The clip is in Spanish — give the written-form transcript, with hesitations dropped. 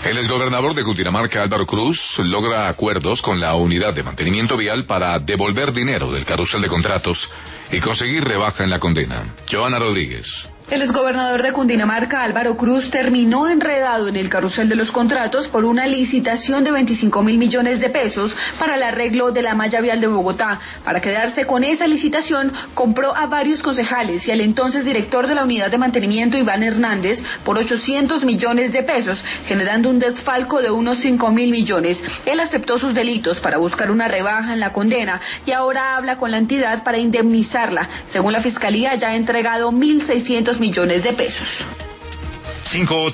El exgobernador de Cundinamarca, Álvaro Cruz, logra acuerdos con la unidad de mantenimiento vial para devolver dinero del carrusel de contratos y conseguir rebaja en la condena. Joana Rodríguez. El exgobernador de Cundinamarca, Álvaro Cruz, terminó enredado en el carrusel de los contratos por una licitación de 25.000 millones de pesos para el arreglo de la malla vial de Bogotá. Para quedarse con esa licitación, compró a varios concejales y al entonces director de la unidad de mantenimiento, Iván Hernández, por 800 millones de pesos, generando un desfalco de unos 5.000 millones. Él aceptó sus delitos para buscar una rebaja en la condena y ahora habla con la entidad para indemnizarla. Según la Fiscalía, ya ha entregado 1.600 millones de pesos.